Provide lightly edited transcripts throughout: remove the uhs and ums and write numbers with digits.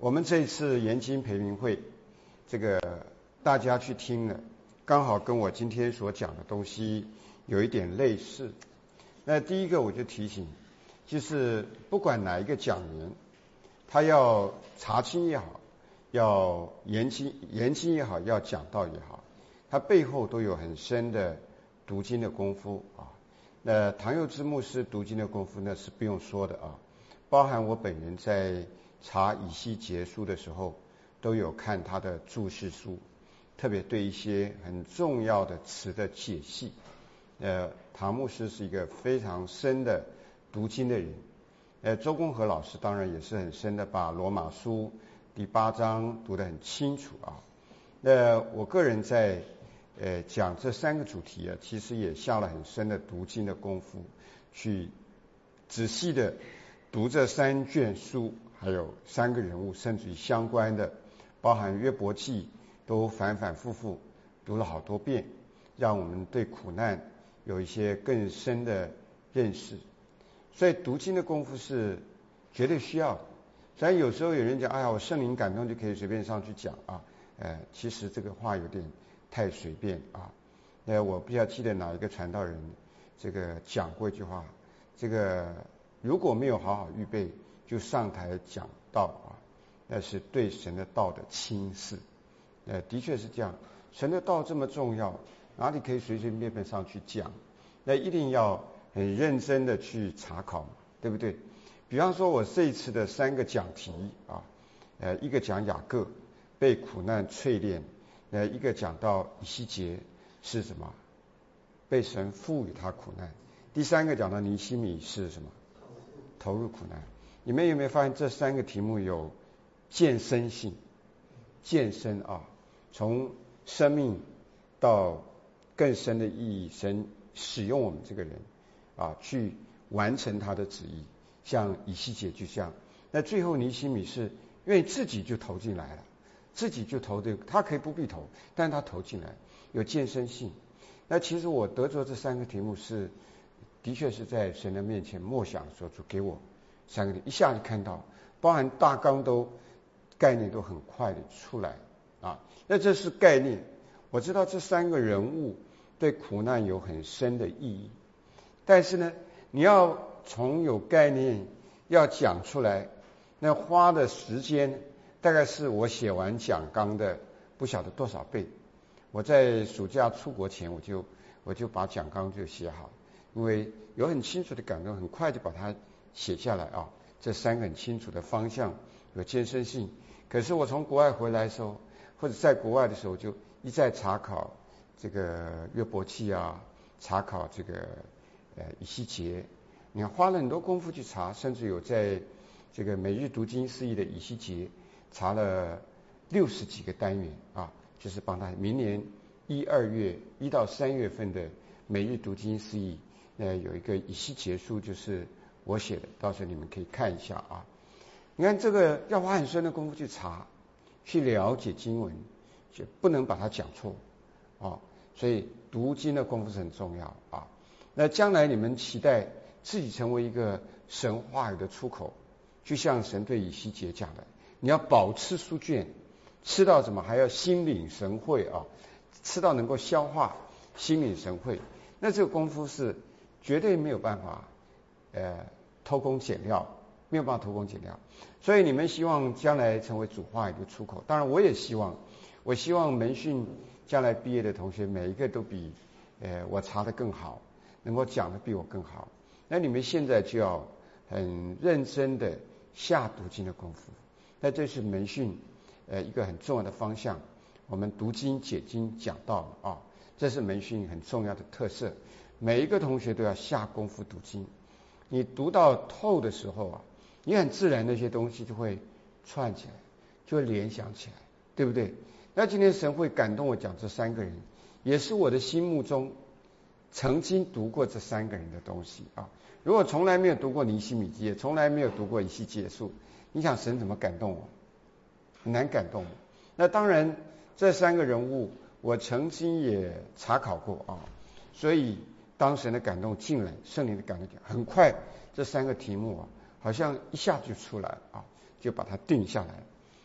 我们这一次研经培灵会，这个大家去听了，刚好跟我今天所讲的东西有一点类似。那第一个我就提醒，就是不管哪一个讲员，他要查经也好，要研经也好，要讲道也好，他背后都有很深的读经的功夫啊。那唐佑之牧师读经的功夫那是不用说的啊，包含我本人在查以西结书的时候，都有看他的注释书，特别对一些很重要的词的解析。唐牧师是一个非常深的读经的人。周公和老师当然也是很深的，把罗马书第8章读得很清楚啊。那我个人在讲这3个主题啊，其实也下了很深的读经的功夫，去仔细的读这3卷书，还有3个人物，甚至于相关的，包含约伯记，都反反复复读了好多遍，让我们对苦难有一些更深的认识。所以读经的功夫是绝对需要的。虽然有时候有人讲，哎呀，我圣灵感动就可以随便上去讲啊，其实这个话有点太随便啊。我不知道记得哪一个传道人这个讲过一句话，这个如果没有好好预备就上台讲道啊，那是对神的道的轻视。的确是这样，神的道这么重要，哪里可以随随便便上去讲？那一定要很认真的去查考，对不对？比方说我这一次的3个讲题啊，一个讲雅各被苦难淬炼，一个讲到以西结是什么？被神赋予他苦难。第3个讲到尼希米是什么？投入苦难。你们有没有发现这3个题目有渐深性？渐深啊，从生命到更深的意义，神使用我们这个人啊，去完成他的旨意。像以西结就像，那最后尼希米是因为自己就投进来了，自己就投的，他可以不必投，但是他投进来，有渐深性。那其实我得着这3个题目是，的确是在神的面前默想的时候，就给我3个题，一下就看到，包含大纲都概念都很快的出来啊。那这是概念，我知道这3个人物对苦难有很深的意义，但是呢，你要从有概念要讲出来，那花的时间大概是我写完讲纲的不晓得多少倍。我在暑假出国前我就把讲纲就写好，因为有很清楚的感动，很快就把它写下来啊。这3个很清楚的方向，有渐深性。可是我从国外回来的时候，或者在国外的时候，就一再查考这个约伯记啊，查考这个以西结，你看花了很多功夫去查，甚至有在这个每日读经释义的以西结查了60几个单元啊，就是帮他明年1、2月1到3月份的每日读经释义，有一个以西结书，就是我写的，到时候你们可以看一下啊。你看这个要花很深的功夫去查，去了解经文，就不能把它讲错啊。所以读经的功夫是很重要啊。那将来你们期待自己成为一个神话语的出口，就像神对以西结讲的，你要饱吃书卷，吃到什么还要心领神会啊，吃到能够消化，心领神会。那这个功夫是绝对没有办法偷工减料，没有办法偷工减料。所以你们希望将来成为主话语的出口，当然我也希望，我希望门训将来毕业的同学每一个都比我查得更好，能够讲得比我更好。那你们现在就要很认真的下读经的功夫，那这是门训一个很重要的方向。我们读经解经讲道啊，这是门训很重要的特色。每一个同学都要下功夫读经，你读到透的时候啊，你很自然那些东西就会串起来，就会联想起来，对不对？那今天神会感动我讲这3个人，也是我的心目中曾经读过这3个人的东西啊。如果从来没有读过尼希米记，也从来没有读过以西结书，你想神怎么感动我？很难感动我。那当然这3个人物我曾经也查考过啊，所以当神的感动进来，圣灵的感动进来，很快这3个题目啊，好像一下就出来啊，就把它定下来。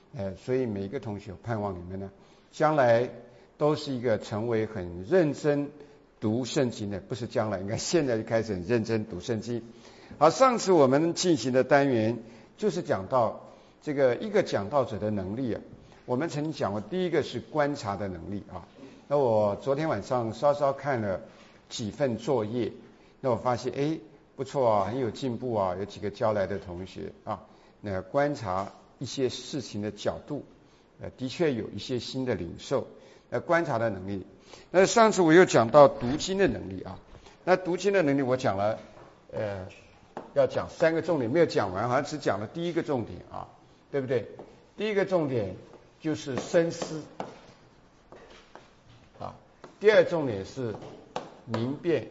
所以每一个同学盼望你们呢，将来都是一个成为很认真读圣经的，不是将来，应该现在就开始很认真读圣经。好，上次我们进行的单元就是讲到这个一个讲道者的能力啊。我们曾经讲过，第一个是观察的能力啊。那我昨天晚上稍稍看了几份作业，那我发现不错啊，很有进步啊，有几个交来的同学啊，那观察一些事情的角度，的确有一些新的领受。观察的能力。那上次我又讲到读经的能力啊。那读经的能力我讲了，要讲3个重点，没有讲完，好像只讲了第一个重点啊，对不对？第一个重点就是深思啊，第二重点是明辨，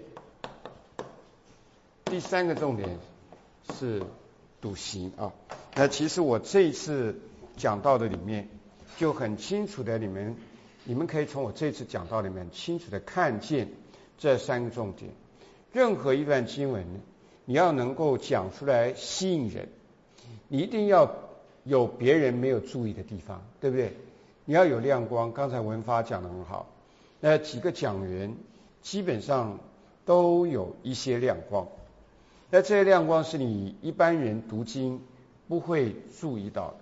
第3个重点是笃行啊。那其实我这一次讲到的里面就很清楚的，你们可以从我这次讲到里面清楚的看见这3个重点。任何一段经文，你要能够讲出来吸引人，你一定要有别人没有注意的地方，对不对？你要有亮光。刚才文发讲得很好，那几个讲员基本上都有一些亮光，那这些亮光是你一般人读经不会注意到的。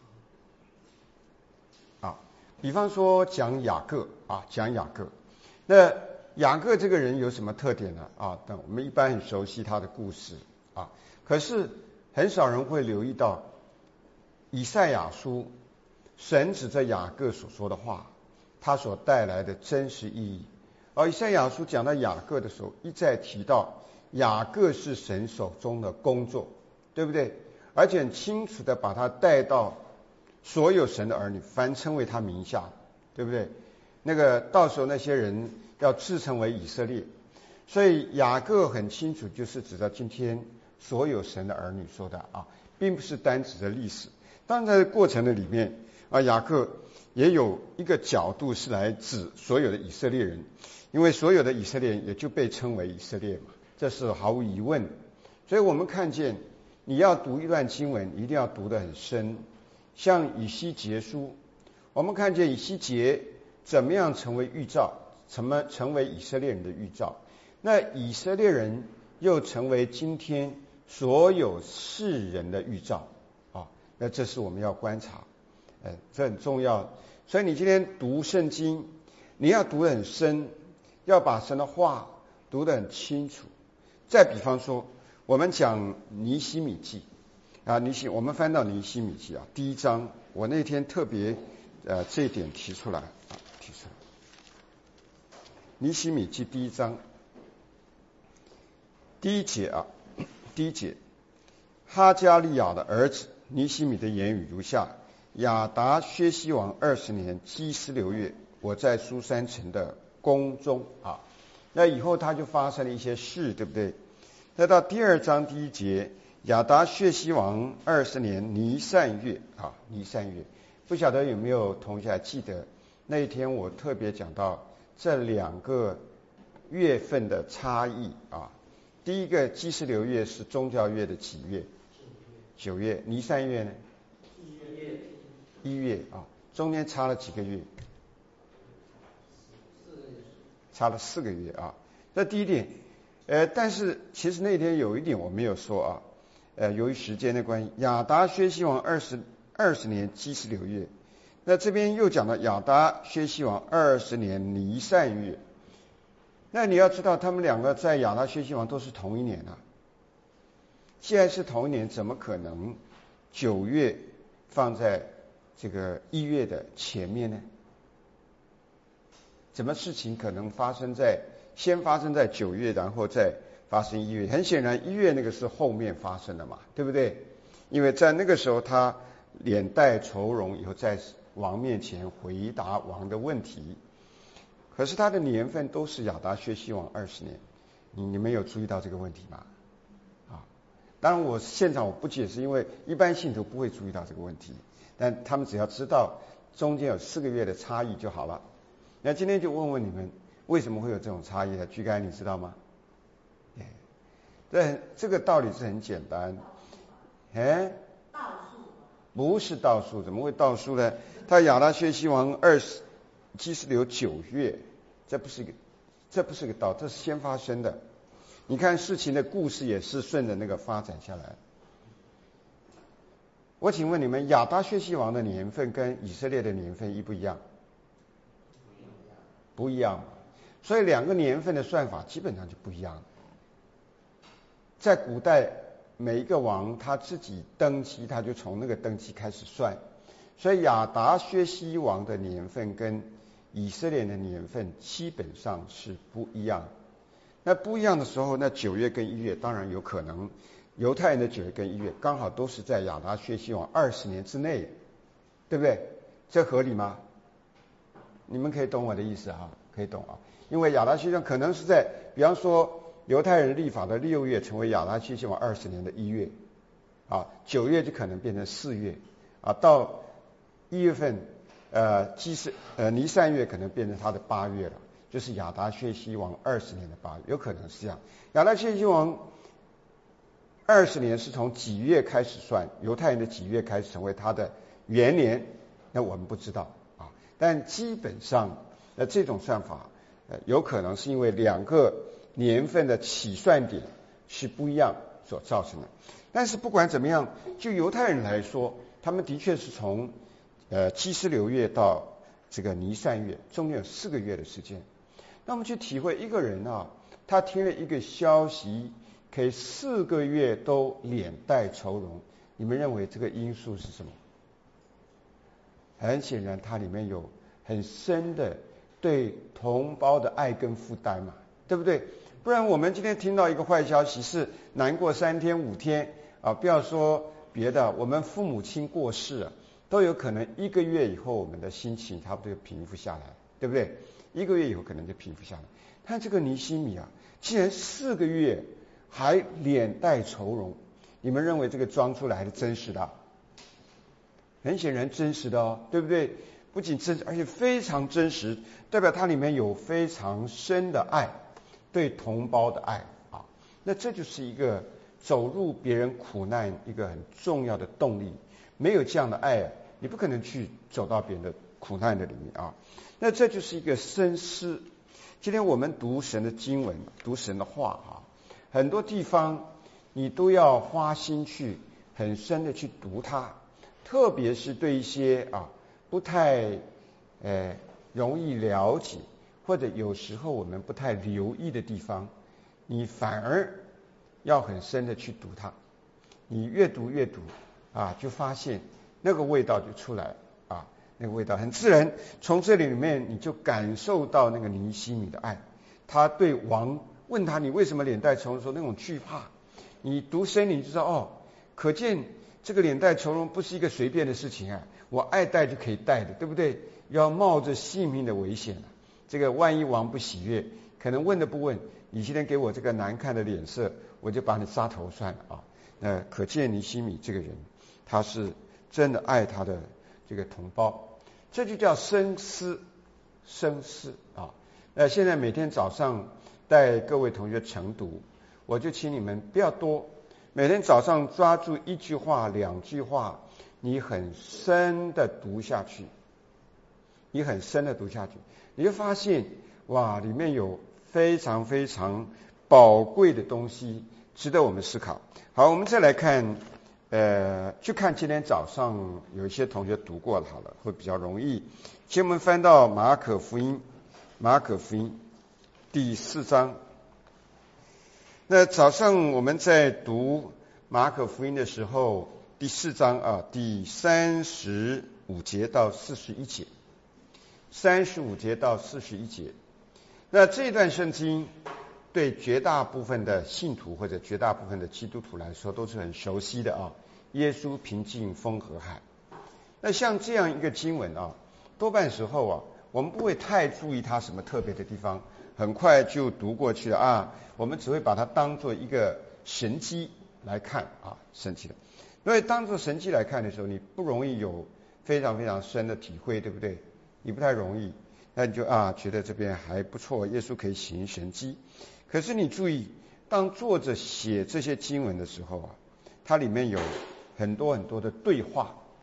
比方说讲雅各啊，讲雅各。那雅各这个人有什么特点呢？那我们一般很熟悉他的故事啊，可是很少人会留意到以赛亚书神指着雅各所说的话，他所带来的真实意义。而以赛亚书讲到雅各的时候，一再提到雅各是神手中的工作，对不对？而且很清楚的把他带到所有神的儿女，凡称为他名下，对不对？那个到时候那些人要自称为以色列，所以雅各很清楚，就是指着今天所有神的儿女说的啊，并不是单指着历史。当然在过程的里面雅各也有一个角度是来指所有的以色列人，因为所有的以色列人也就被称为以色列嘛，这是毫无疑问的。所以我们看见你要读一段经文，一定要读得很深。像以西结书，我们看见以西结怎么样成为预兆，成为以色列人的预兆，那以色列人又成为今天所有世人的预兆啊。那这是我们要观察，这很重要。所以你今天读圣经，你要读得很深，要把神的话读得很清楚。再比方说，我们讲尼希米记我们翻到尼希米记第1章，我那天特别这一点提出来。尼希米记第1章第一节，哈加利亚的儿子尼希米的言语如下：亚达薛西王20年基斯流月，我在苏珊城的宫中那以后他就发生了一些事，对不对？那到第2章第1节，亚达薛西王20年尼散月尼散月，不晓得有没有同学还记得那一天我特别讲到这2个月份的差异第一个基斯流月是宗教月的几月？9月。尼散月呢？1月中间差了几个月？差了4个月这第一点。但是其实那天有一点我没有说由于时间的关系，亚达薛西王20年基斯流月，那这边又讲到亚达薛西王20年尼散月。那你要知道他们2个在亚达薛西王都是同一年既然是同一年，怎么可能9月放在这个1月的前面呢？怎么事情可能先发生在9月，然后再发生1月？很显然1月那个是后面发生的嘛，对不对？因为在那个时候他脸带愁容，以后在王面前回答王的问题。可是他的年份都是亚达薛西王20年，你们有注意到这个问题吗？当然我现场我不解释，因为一般信徒不会注意到这个问题，但他们只要知道中间有4个月的差异就好了。那今天就问问你们，为什么会有这种差异呢？居该你知道吗？这个道理是很简单。 不是倒数，怎么会倒数呢？他亚达薛西王基斯流9月，这不是个倒，这是先发生的。你看事情的故事也是顺着那个发展下来。我请问你们，亚达薛西王的年份跟以色列的年份一不一样？不一样，所以2个年份的算法基本上就不一样。在古代，每一个王他自己登基，他就从那个登基开始算，所以亚达薛西王的年份跟以色列的年份基本上是不一样。那不一样的时候，那9月跟1月当然有可能，犹太人的9月跟1月刚好都是在亚达薛西王20年之内，对不对？这合理吗？你们可以懂我的意思啊，可以懂啊。因为亚达薛西王可能是在，比方说犹太人立法的6月成为亚达薛西王20年的1月，啊，9月就可能变成4月，啊，到1月份，尼散月可能变成他的8月了，就是亚达薛西王20年的8月，有可能是这样。亚达薛西王20年是从几月开始算？犹太人的几月开始成为他的元年？那我们不知道啊。但基本上，这种算法，有可能是因为2个年份的起算点是不一样所造成的。但是不管怎么样，就犹太人来说，他们的确是从基斯流月到这个尼散月，中间有4个月的时间。那我们去体会一个人啊，他听了一个消息，可以4个月都脸带愁容，你们认为这个因素是什么？很显然，它里面有很深的对同胞的爱跟负担嘛，对不对？不然我们今天听到一个坏消息是难过3天5天啊，不要说别的，我们父母亲过世啊，都有可能1个月以后我们的心情差不多就平复下来，对不对？1个月以后可能就平复下来。看这个尼西米啊，竟然4个月还脸带愁容，你们认为这个装出来还是真实的？很显然真实的哦，对不对？不仅真实，而且非常真实，代表它里面有非常深的爱，对同胞的爱啊。那这就是一个走入别人苦难一个很重要的动力。没有这样的爱，你不可能去走到别人的苦难的里面啊。那这就是一个深思。今天我们读神的经文，读神的话啊，很多地方你都要花心去很深的去读它，特别是对一些不太容易了解，或者有时候我们不太留意的地方，你反而要很深的去读它。你越读啊，就发现那个味道就出来啊，那个味道很自然。从这里面你就感受到那个尼西米的爱，他对王问他你为什么脸带愁容的时候那种惧怕，你读圣经就知道哦，可见这个脸带愁容不是一个随便的事情啊，我爱带就可以带的，对不对？要冒着性命的危险啊，这个万一王不喜悦，可能问都不问，你今天给我这个难看的脸色，我就把你杀头算了啊。可见尼西米这个人，他是真的爱他的这个同胞，这就叫深思啊。现在每天早上带各位同学晨读，我就请你们不要多，每天早上抓住1句话2句话，你很深的读下去，你就发现哇，里面有非常非常宝贵的东西，值得我们思考。好，我们再来看，去看今天早上有一些同学读过了，好了，会比较容易。请我们翻到马可福音第4章。那早上我们在读马可福音的时候，第4章啊，第35节到41节，35节到41节。那这段圣经对绝大部分的信徒或者绝大部分的基督徒来说都是很熟悉的啊。耶稣平静风和海。那像这样一个经文啊，多半时候啊，我们不会太注意它什么特别的地方，很快就读过去了啊。我们只会把它当做一个神迹来看啊，神迹的。因为当做神迹来看的时候，你不容易有非常非常深的体会，对不对？你不太容易，那你就觉得这边还不错，耶稣可以行神迹。可是你注意，当作者写这些经文的时候啊，它里面有很多很多的对话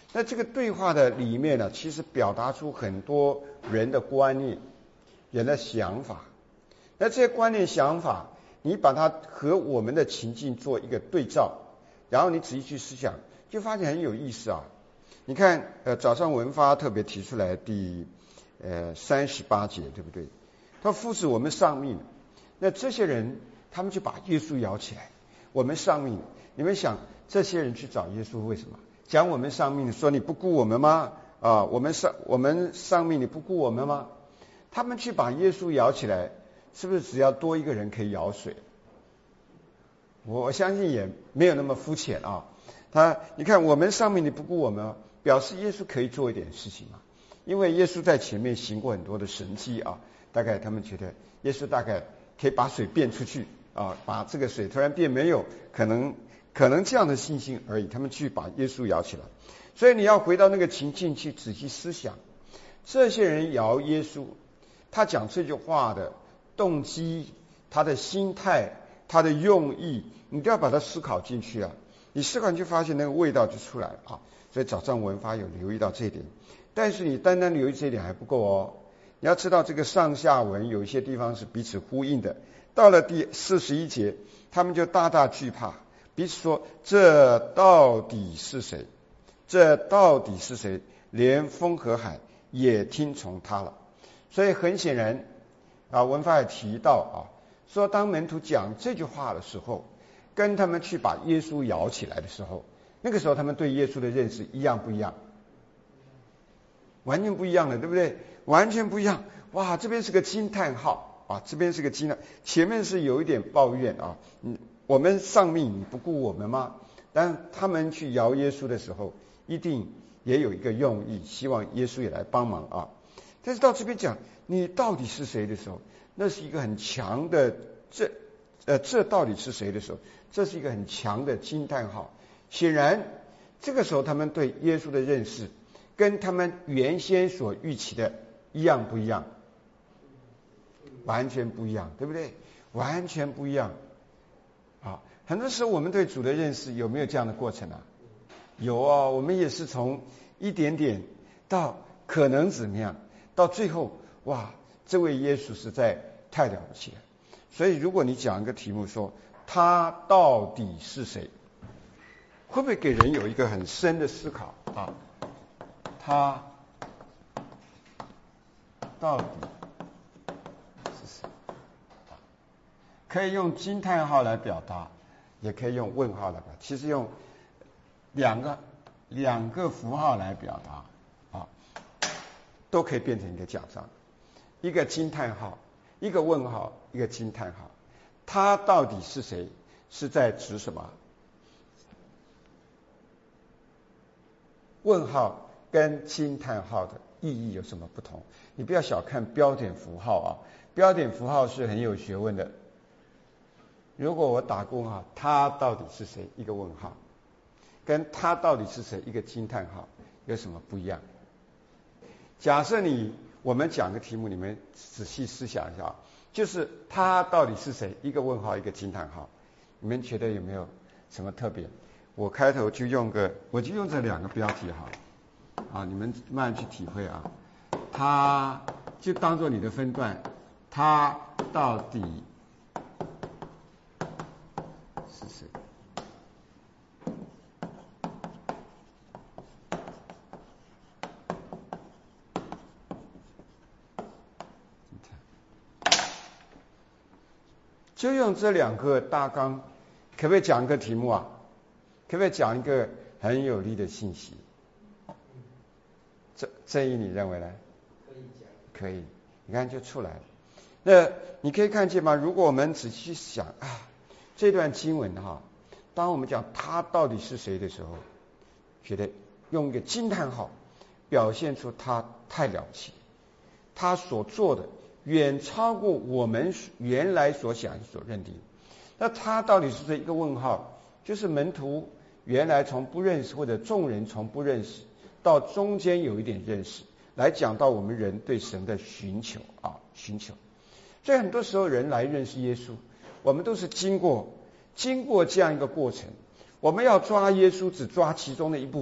那这个对话的里面呢，其实表达出很多人的观念、人的想法。那这些观念想法，你把它和我们的情境做一个对照，然后你仔细去思想，就发现很有意思啊。你看，早上文发特别提出来第38节，对不对？他父子我们丧命，那这些人他们就把耶稣摇起来，我们丧命。你们想，这些人去找耶稣为什么？讲我们丧命，说你不顾我们吗？啊，我们丧命，你不顾我们吗？他们去把耶稣摇起来，是不是只要多一个人可以舀水？我相信也没有那么肤浅啊。你看我们丧命，你不顾我们吗？表示耶稣可以做一点事情嘛，因为耶稣在前面行过很多的神迹啊。大概他们觉得耶稣大概可以把水变出去啊，把这个水突然变没有，可能这样的信心而已。他们去把耶稣摇起来，所以你要回到那个情境去仔细思想，这些人摇耶稣，他讲这句话的动机、他的心态、他的用意，你都要把它思考进去啊。你思考就发现那个味道就出来了啊。所以早上文发有留意到这一点，但是你单单留意这一点还不够哦。你要知道这个上下文有一些地方是彼此呼应的。到了第41节，他们就大大惧怕，彼此说：“这到底是谁？这到底是谁？连风和海也听从他了。”所以很显然啊，文发也提到啊，说当门徒讲这句话的时候，跟他们去把耶稣摇起来的时候，那个时候他们对耶稣的认识一样不一样？完全不一样的，对不对？完全不一样。哇，这边是个惊叹号啊，这边是个惊叹，前面是有一点抱怨啊，我们丧命你不顾我们吗？但他们去摇耶稣的时候，一定也有一个用意，希望耶稣也来帮忙啊。但是到这边讲你到底是谁的时候，那是一个很强的这到底是谁的时候，这是一个很强的惊叹号。显然这个时候他们对耶稣的认识跟他们原先所预期的一样不一样？完全不一样，对不对？完全不一样啊！很多时候我们对主的认识有没有这样的过程啊？有啊，我们也是从一点点到可能怎么样，到最后哇，这位耶稣实在太了不起了。所以如果你讲一个题目说他到底是谁，会不会给人有一个很深的思考啊？他到底是谁？可以用惊叹号来表达，也可以用问号来表达。其实用两个符号来表达啊，都可以变成一个奖章。一个惊叹号，一个问号，一个惊叹号。他到底是谁？是在指什么？问号跟惊叹号的意义有什么不同？你不要小看标点符号啊，标点符号是很有学问的。如果我打个问号，他到底是谁？一个问号，跟他到底是谁？一个惊叹号，有什么不一样？假设我们讲个题目，你们仔细思想一下，就是他到底是谁？一个问号，一个惊叹号，你们觉得有没有什么特别？我开头我就用这两个标题哈，你们慢慢去体会啊。他就当做你的分段，他到底是谁？就用这两个大纲，可不可以讲一个题目啊？可不可以讲一个很有力的信息？这一你认为呢？可以讲。可以，你看就出来了。那你可以看见吗？如果我们仔细想啊，这段经文哈，当我们讲他到底是谁的时候，觉得用一个惊叹号表现出他太了不起，他所做的远超过我们原来所想所认定。那他到底是这一个问号，就是门徒原来从不认识，或者众人从不认识到中间有一点认识，来讲到我们人对神的寻求。所以很多时候人来认识耶稣，我们都是经过这样一个过程。我们要抓耶稣，只抓其中的一部分，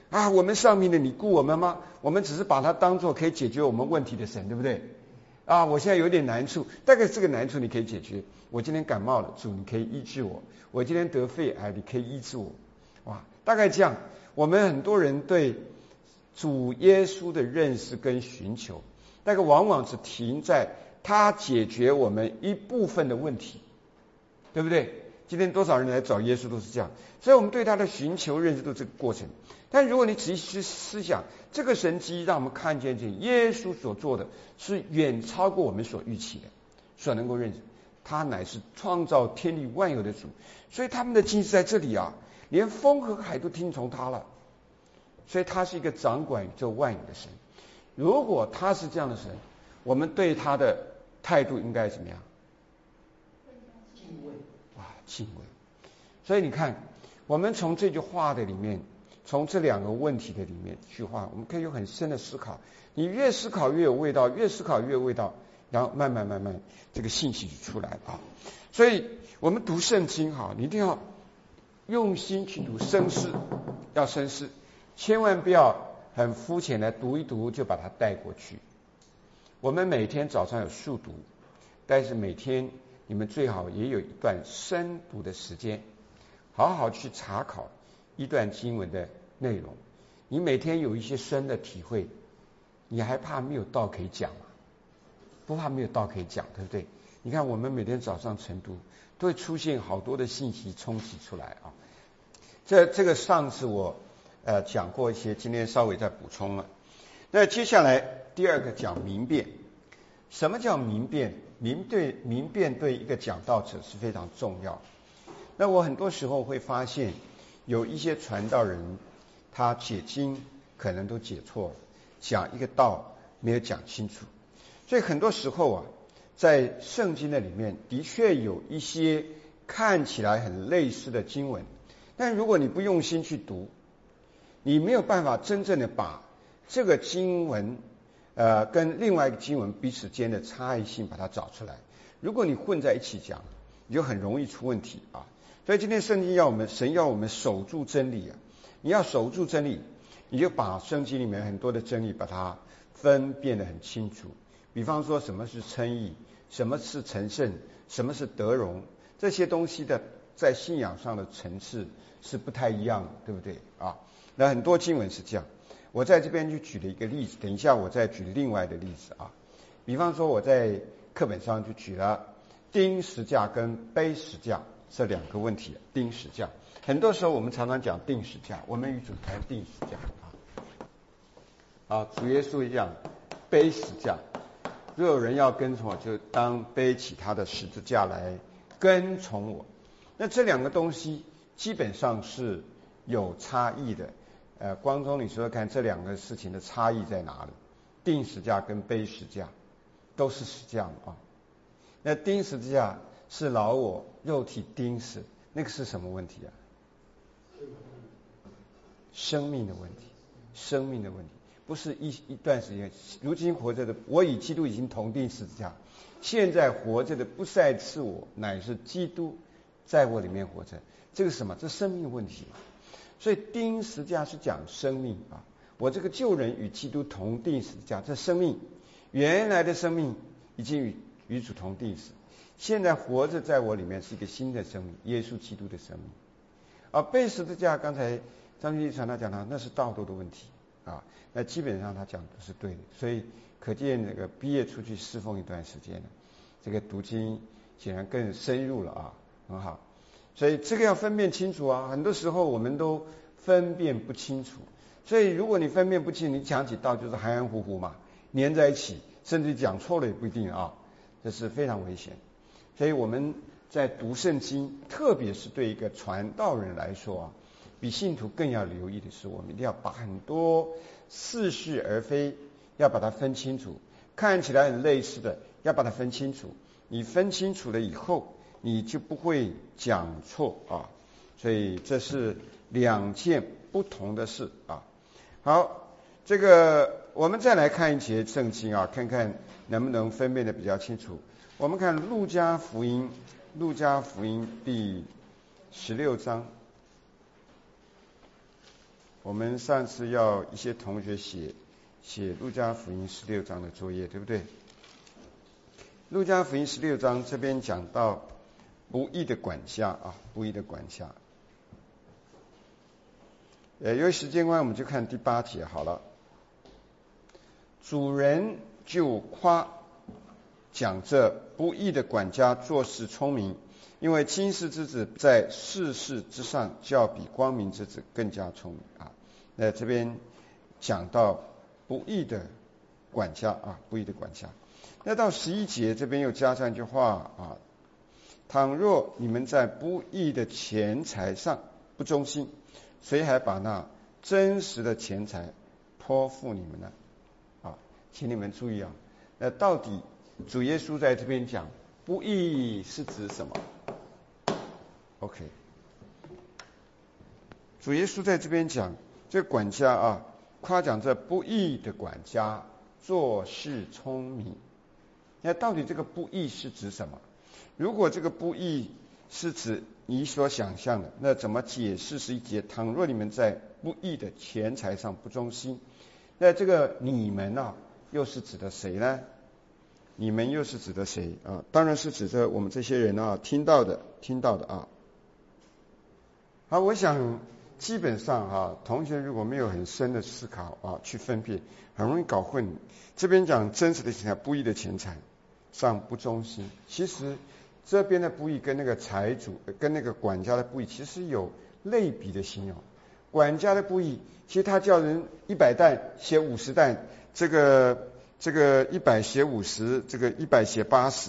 啊，我们上面的你顾我们吗？我们只是把它当作可以解决我们问题的神，对不对？啊，我现在有点难处，大概这个难处你可以解决。我今天感冒了，主你可以医治我；我今天得肺癌，你可以医治我。哇，大概这样。我们很多人对主耶稣的认识跟寻求，那个往往只停在他解决我们一部分的问题，对不对？今天多少人来找耶稣都是这样，所以我们对他的寻求认识度这个过程。但如果你仔细去思想，这个神迹让我们看见这耶稣所做的是远超过我们所预期的，所能够认识。他乃是创造天地万有的主，所以他们的经是在这里啊，连风和海都听从他了。所以他是一个掌管宇宙万有的神。如果他是这样的神，我们对他的态度应该怎么样？ 敬畏。 哇，敬畏。所以你看，我们从这句话的里面，从这两个问题的里面句话，我们可以有很深的思考。你越思考越有味道，越思考越有味道，然后慢慢这个信息就出来了。所以我们读圣经哈，你一定要用心去读，深思，要深思，千万不要很肤浅的读一读就把它带过去。我们每天早上有速读，但是每天你们最好也有一段深读的时间，好好去查考一段经文的内容。你每天有一些深的体会，你还怕没有道可以讲吗？不怕没有道可以讲，对不对？你看我们每天早上晨读都会出现好多的信息冲击出来啊。这个上次我讲过一些，今天稍微再补充了。那接下来第二个讲明辨。什么叫明辨？明辨对一个讲道者是非常重要。那我很多时候会发现有一些传道人，他解经可能都解错了，讲一个道没有讲清楚。所以很多时候啊，在圣经的里面的确有一些看起来很类似的经文，但如果你不用心去读，你没有办法真正的把这个经文跟另外一个经文彼此间的差异性把它找出来。如果你混在一起讲，你就很容易出问题啊。所以今天圣经神要我们守住真理啊。你要守住真理，你就把圣经里面很多的真理把它分辨得很清楚。比方说什么是称义，什么是成圣，什么是得荣，这些东西的在信仰上的层次是不太一样的，对不对啊？那很多经文是这样。我在这边就举了一个例子，等一下我再举另外的例子啊。比方说我在课本上就举了钉十架跟背十架这两个问题。钉十架，很多时候我们常常讲钉十架，我们与主谈钉十架啊，主耶稣一样背十架。若有人要跟从我，就当背起他的十字架来跟从我。那这两个东西基本上是有差异的。光宗你说说看，这两个事情的差异在哪里？钉十架跟背十架都是十架啊。那钉十字架是老我肉体钉死，那个是什么问题啊？生命的问题，生命的问题，不是一段时间。如今活着的我与基督已经同钉十字架，现在活着的不再是我，乃是基督在我里面活着。这个是什么？这生命的问题嘛。所以钉十字架是讲生命啊，我这个旧人与基督同钉十字架，这生命原来的生命已经与主同钉死，现在活着在我里面是一个新的生命，耶稣基督的生命。而背十字架，刚才张军传他讲的那是道德的问题啊，那基本上他讲的是对的，所以可见那个毕业出去侍奉一段时间了，这个读经显然更深入了啊，很好。所以这个要分辨清楚啊，很多时候我们都分辨不清楚。所以如果你分辨不清，你讲起道就是含含糊糊嘛，粘在一起，甚至讲错了也不一定啊，这是非常危险。所以我们在读圣经，特别是对一个传道人来说啊，比信徒更要留意的是，我们一定要把很多似是而非要把它分清楚，看起来很类似的要把它分清楚。你分清楚了以后，你就不会讲错啊，所以这是两件不同的事啊。好，这个我们再来看一节圣经啊，看看能不能分辨的比较清楚。我们看路加福音第16章， 我们上次要一些同学写路加福音16章的作业，对不对？路加福音16章这边讲到不义的管家啊，不义的管家。由于时间关系，我们就看第8节好了。主人就夸讲这不义的管家做事聪明，因为今世之子在世事之上，较比光明之子更加聪明啊。那这边讲到不义的管家啊，不义的管家。那到11节这边又加上一句话啊：倘若你们在不义的钱财上不忠心，谁还把那真实的钱财托付你们呢？啊，请你们注意啊，那到底主耶稣在这边讲不义是指什么 ？OK， 主耶稣在这边讲这个管家啊，夸奖这不义的管家做事聪明。那到底这个不义是指什么？如果这个不义是指你所想象的，那怎么解释11节？倘若你们在不义的钱财上不忠心，那这个你们啊，又是指的谁呢？你们又是指的谁啊？当然是指着我们这些人啊，听到的啊。好，我想基本上啊，同学如果没有很深的思考啊，去分辨，很容易搞混。这边讲真实的钱财，不义的钱财上不忠心，其实这边的不义跟那个财主跟那个管家的不义其实有类比的形容。管家的不义，其实他叫人100担写50担，这个100写50，这个100写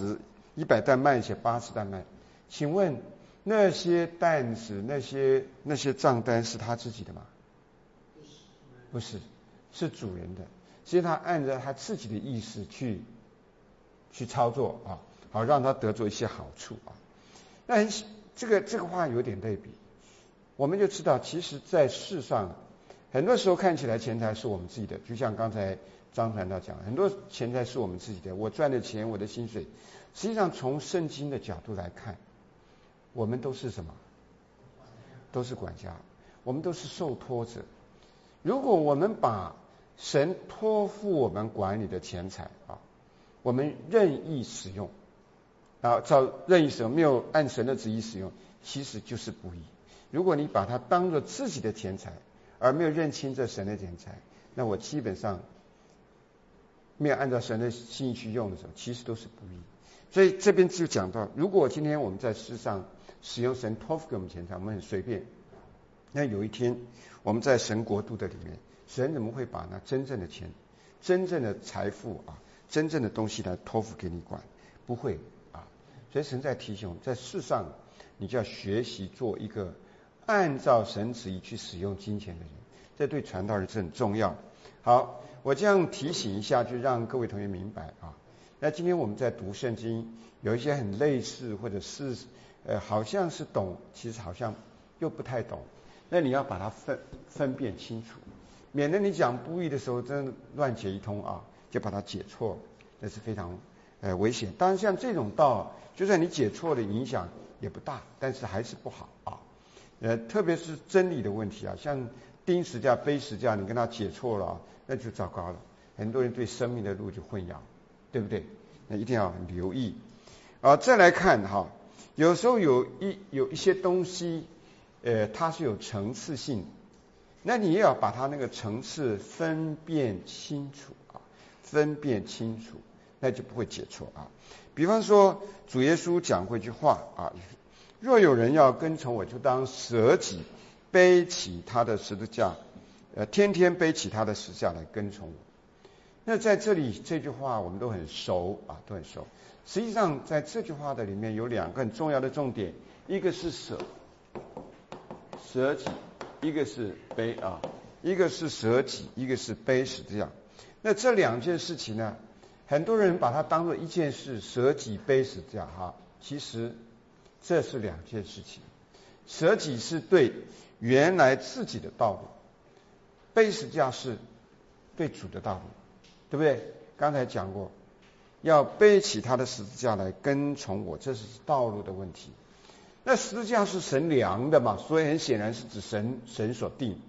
80，100担卖写80担卖。请问那些担子那些账单是他自己的吗？不是，是主人的。其实他按照他自己的意思去操作啊，好让他得着一些好处啊。那这个话有点类比，我们就知道，其实在世上，很多时候看起来钱财是我们自己的，就像刚才张传道讲，很多钱财是我们自己的，我赚的钱，我的薪水，实际上从圣经的角度来看，我们都是什么？都是管家，我们都是受托者。如果我们把神托付我们管理的钱财啊，我们任意使用啊，照任意使用，没有按神的旨意使用，其实就是不义。如果你把它当作自己的钱财，而没有认清这神的钱财，那我基本上没有按照神的心意去用的时候，其实都是不义。所以这边就讲到，如果今天我们在世上使用神托付给我们钱财，我们很随便，那有一天我们在神国度的里面，神怎么会把那真正的钱、真正的财富啊、真正的东西来托付给你管？不会啊。所以神在提醒我们，在世上你就要学习做一个按照神旨意去使用金钱的人，这对传道人是很重要。好，我这样提醒一下，就让各位同学明白啊。那今天我们在读圣经，有一些很类似，或者是好像是懂，其实好像又不太懂。那你要把它分辨清楚，免得你讲不义的时候真的乱解一通啊，就把它解错了，那是非常危险。当然像这种道，就算你解错了，影响也不大，但是还是不好啊。特别是真理的问题啊，像钉十架背十架，你跟他解错了啊，那就糟糕了。很多人对生命的路就混淆，对不对？那一定要很留意啊。再来看哈，有时候有一些东西，它是有层次性，那你也要把它那个层次分辨清楚啊，分辨清楚，那就不会解错啊。比方说，主耶稣讲过一句话啊。若有人要跟从我，就当舍己，背起他的十字架，天天背起他的十字架来跟从我。那在这里这句话我们都很熟啊，都很熟。实际上在这句话的里面有2个很重要的重点，一个是舍己，一个是背啊，一个是舍己，一个是背十字架。那这2件事情呢，很多人把它当作一件事，舍己背十字架哈，其实这是2件事情。舍己是对原来自己的道路，背十字架是对主的道路，对不对？刚才讲过，要背起他的十字架来跟从我，这是道路的问题。那十字架是神量的嘛，所以很显然是指神所定。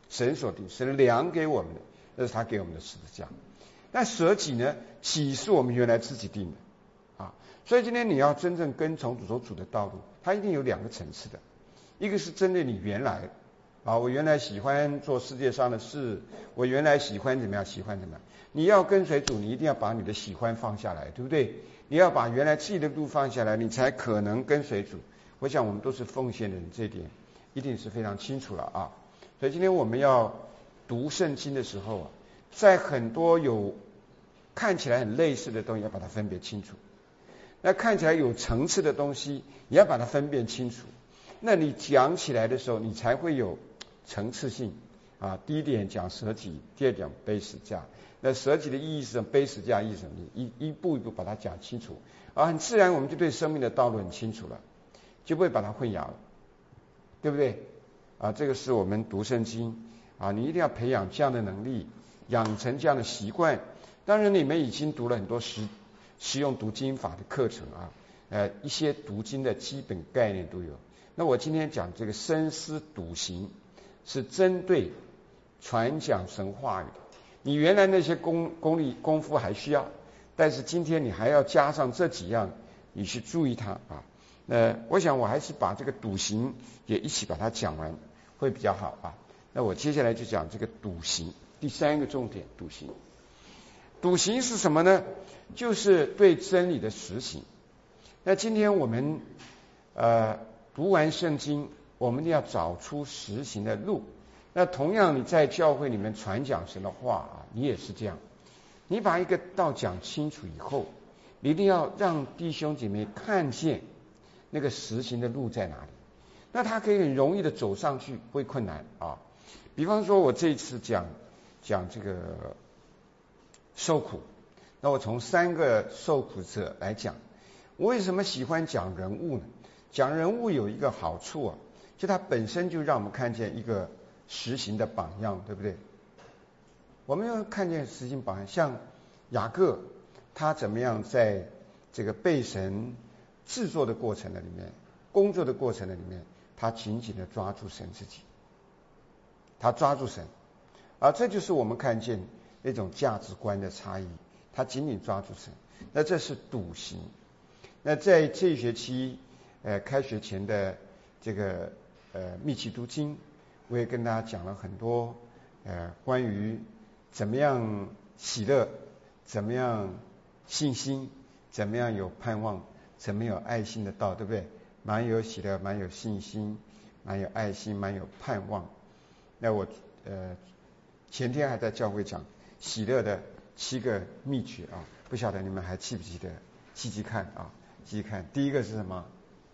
神所定，神量给我们的，那是他给我们的十字架。那舍己呢，岂是我们原来自己定的啊？所以今天你要真正跟从主走主的道路，它一定有两个层次的，一个是针对你原来啊，我原来喜欢做世界上的事，我原来喜欢怎么样，喜欢怎么样。你要跟随主，你一定要把你的喜欢放下来，对不对？你要把原来自己的路放下来，你才可能跟随主。我想我们都是奉献的人，这一点一定是非常清楚了啊。所以今天我们要读圣经的时候啊，在很多有看起来很类似的东西，要把它分别清楚。那看起来有层次的东西，也要把它分辨清楚。那你讲起来的时候，你才会有层次性啊。第一点讲舍己，第二讲背十架。那舍己的意义是什么？背十架意义是什么？你一步一步把它讲清楚啊，很自然我们就对生命的道路很清楚了，就不会把它混淆了，对不对？啊，这个是我们读圣经啊，你一定要培养这样的能力，养成这样的习惯。当然，你们已经读了很多实用读经法的课程啊，一些读经的基本概念都有。那我今天讲这个深思笃行，是针对传讲神话语的。你原来那些功夫还需要，但是今天你还要加上这几样，你去注意它啊。我想我还是把这个笃行也一起把它讲完会比较好啊。那我接下来就讲这个笃行，第三个重点，笃行。笃行是什么呢？就是对真理的实行。那今天我们读完圣经，我们要找出实行的路。那同样你在教会里面传讲神的话啊，你也是这样。你把一个道讲清楚以后，你一定要让弟兄姐妹看见那个实行的路在哪里。那他可以很容易的走上去，不会困难啊。比方说我这一次讲这个受苦，那我从3个受苦者来讲。我为什么喜欢讲人物呢？讲人物有一个好处啊，就它本身就让我们看见一个实行的榜样，对不对？我们要看见实行榜样，像雅各，他怎么样在这个被神制作的过程的里面，工作的过程的里面，他紧紧的抓住神自己，他抓住神啊，这就是我们看见那种价值观的差异，他紧紧抓住神，那这是笃行。那在这一学期开学前的这个密契读经，我也跟大家讲了很多关于怎么样喜乐，怎么样信心，怎么样有盼望，怎么有爱心的道，对不对？蛮有喜乐，蛮有信心，蛮有爱心，蛮有盼望。那我前天还在教会讲喜乐的7个秘诀啊，不晓得你们还记不记得？记看啊。记看，第一个是什么？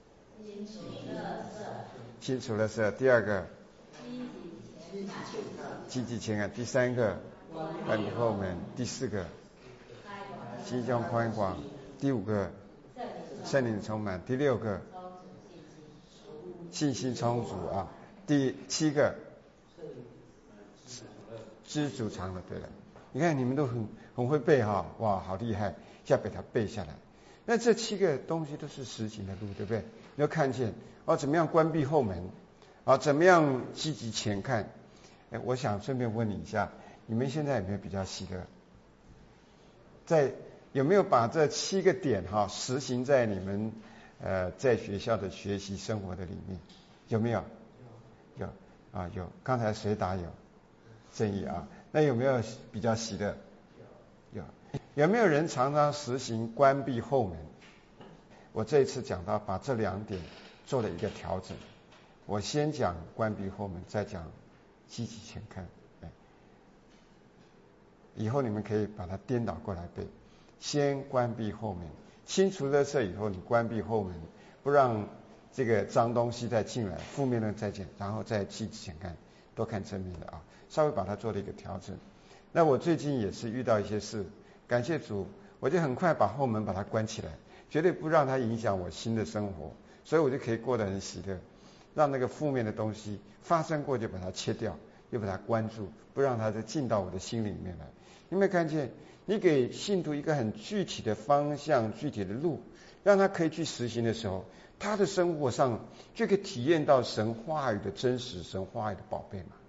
清除垃圾。第二个，积极前看。第3个，关闭后门。第4个，心胸宽广。第5个，圣灵充满。第6个，信心充足啊。第7个，知足常乐。对了，你看你们都很会背哈，哇，好厉害，要把它背下来。那这7个东西都是实行的路，对不对？你要看见怎么样关闭后门啊，怎么样积极前看。我想顺便问你一下，你们现在有没有比较喜乐？有没有把这7个点实行在你们在学校的学习生活的里面？有没有？有啊，有。刚才谁答有？正义啊。那有没有比较喜乐？有。有没有人常常实行关闭后门？我这一次讲到把这2点做了一个调整，我先讲关闭后门，再讲积极前看。以后你们可以把它颠倒过来背，先关闭后门，清除垃圾以后你关闭后门，不让这个脏东西再进来，负面的再进，然后再积极前看，多看正面的啊，稍微把它做了一个调整。那我最近也是遇到一些事，感谢主，我就很快把后门把它关起来，绝对不让它影响我新的生活，所以我就可以过得很喜乐，让那个负面的东西发生过就把它切掉，又把它关住，不让它再进到我的心里面来。你有没有看见？你给信徒一个很具体的方向、具体的路，让他可以去实行的时候，他的生活上就可以体验到神话语的真实，神话语的宝贝嘛。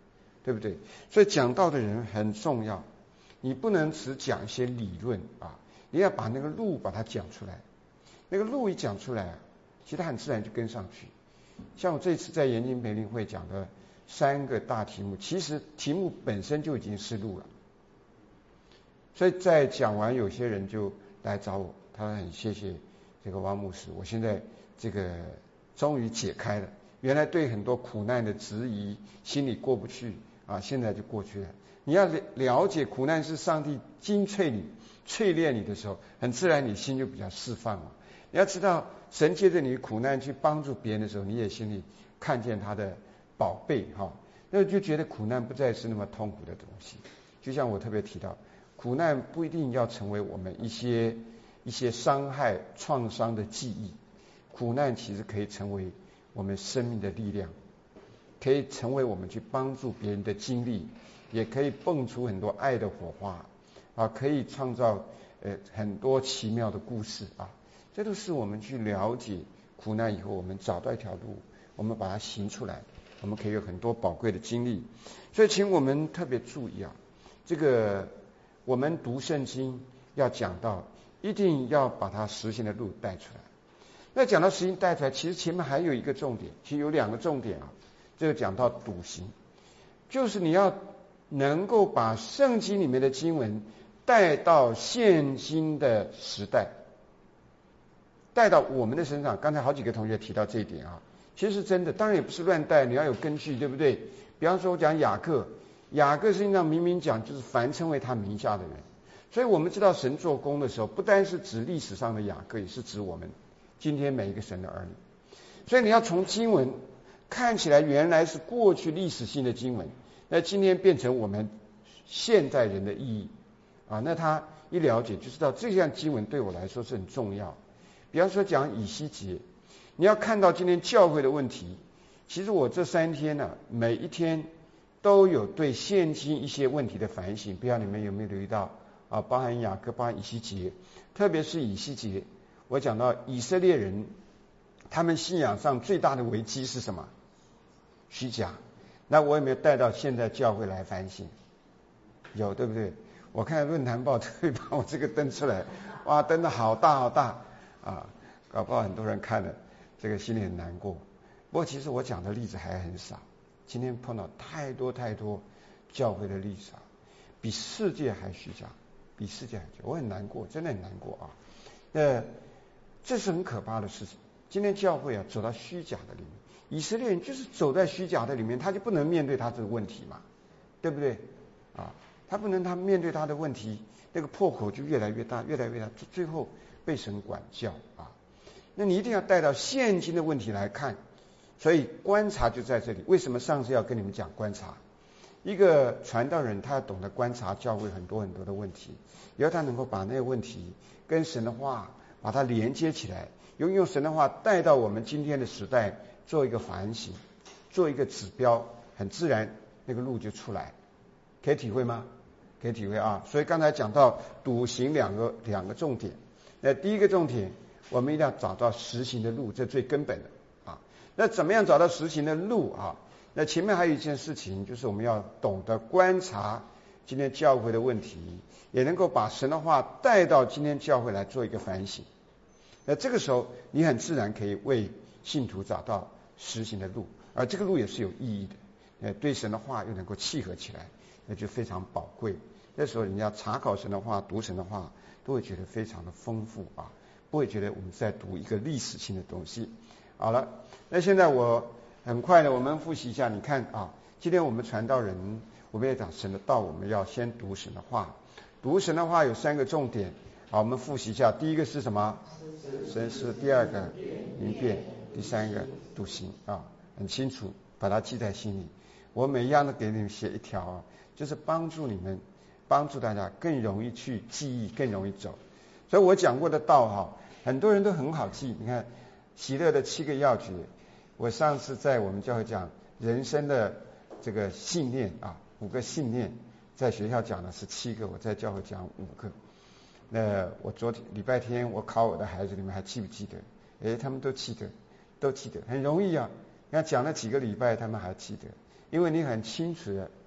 对不对？所以讲道的人很重要，你不能只讲一些理论啊，你要把那个路把它讲出来。那个路一讲出来啊，其实很自然就跟上去。像我这次在研经培灵会讲的3个大题目，其实题目本身就已经是路了。所以在讲完，有些人就来找我，他说很谢谢这个王牧师，我现在这个终于解开了，原来对很多苦难的质疑心里过不去啊，现在就过去了。你要了解苦难是上帝精粹你、淬炼你的时候，很自然你心就比较释放了。你要知道，神借着你苦难去帮助别人的时候，你也心里看见他的宝贝哈，那就觉得苦难不再是那么痛苦的东西。就像我特别提到，苦难不一定要成为我们一些伤害、创伤的记忆，苦难其实可以成为我们生命的力量，可以成为我们去帮助别人的经历，也可以蹦出很多爱的火花啊，可以创造很多奇妙的故事啊。这都是我们去了解苦难以后，我们找到一条路，我们把它行出来，我们可以有很多宝贵的经历。所以请我们特别注意啊，这个我们读圣经要讲到，一定要把它实行的路带出来。那讲到实行带出来，其实前面还有一个重点，其实有2个重点啊。这个讲到笃行，就是你要能够把圣经里面的经文带到现今的时代，带到我们的身上。刚才好几个同学提到这一点啊，其实是真的，当然也不是乱带，你要有根据，对不对？比方说我讲雅各实际上明明讲就是凡称为他名下的人，所以我们知道神做工的时候，不单是指历史上的雅各，也是指我们今天每一个神的儿女。所以你要从经文看起来原来是过去历史性的经文，那今天变成我们现代人的意义啊，那他一了解就知道这项经文对我来说是很重要。比方说讲以西结，你要看到今天教会的问题，其实我这3天呢，每一天都有对现今一些问题的反省。不知道你们有没有留意到啊？包含雅各，包含以西结，特别是以西结，我讲到以色列人他们信仰上最大的危机是什么？虚假。那我有没有带到现在教会来反省？有，对不对？我看论坛报会把我这个登出来，哇，登得好大好大啊！搞不好很多人看了这个心里很难过。不过其实我讲的例子还很少，今天碰到太多教会的例子啊，比世界还虚假，比世界还虚假，我很难过，真的很难过啊。这是很可怕的事情。今天教会啊走到虚假的里面，以色列人就是走在虚假的里面，他就不能面对他这个问题嘛，对不对啊？他不能，他面对他的问题，那个破口就越来越大，最后被神管教啊。那你一定要带到现今的问题来看，所以观察就在这里。为什么上次要跟你们讲观察？一个传道人他要懂得观察教会很多的问题，然后他能够把那个问题跟神的话把它连接起来，用神的话带到我们今天的时代做一个反省，做一个指标，很自然那个路就出来。可以体会吗？可以体会啊。所以刚才讲到笃行两个重点，那第一个重点，我们一定要找到实行的路，这最根本的啊。那怎么样找到实行的路啊？那前面还有一件事情，就是我们要懂得观察今天教会的问题，也能够把神的话带到今天教会来做一个反省。那这个时候，你很自然可以为信徒找到实行的路，而这个路也是有意义的，对神的话又能够契合起来，那就非常宝贵。那时候人家查考神的话、读神的话，都会觉得非常的丰富啊，不会觉得我们在读一个历史性的东西。好了，那现在我很快的，我们复习一下。你看啊，今天我们传道人，我们也讲神的道，我们要先读神的话。读神的话有3个重点，好，我们复习一下。第一个是什么？神是。第二个明辨。第3个笃行啊，很清楚，把它记在心里。我每一样都给你们写一条啊，就是帮助大家更容易去记忆，更容易走。所以我讲过的道哈，很多人都很好记。你看喜乐的7个要诀，我上次在我们教会讲人生的这个信念啊，5个信念，在学校讲的是7个，我在教会讲5个。那我昨天礼拜天我考我的孩子，你们还记不记得？他们都记得，很容易啊。你看讲了几个礼拜，他们还记得，因为你很清楚的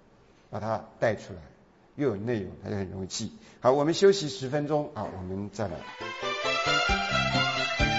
把它带出来，又有内容，它就很容易记。好，我们休息10分钟，好，我们再来。